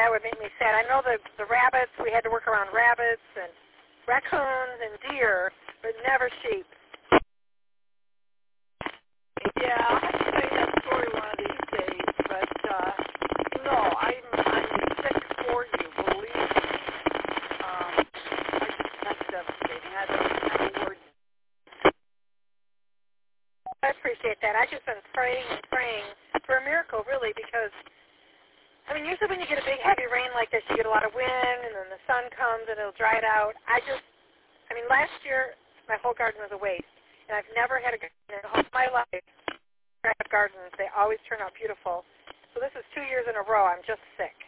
that would make me sad. I know the rabbits, we had to work around rabbits and raccoons and deer, but never sheep. Yeah, I'll have to tell you that story one of these days, but no, I'm sick for you, believe me. That's devastating. I don't have a word. I appreciate that. I've just been praying and praying for a miracle, really, because, I mean, usually when you get a big heavy rain like this, you get a lot of wind, and then the sun comes, and it'll dry it out. Last year, my whole garden was a waste, and I've never had a garden in all my life. Gardens, they always turn out beautiful. So this is 2 years in a row. I'm just sick.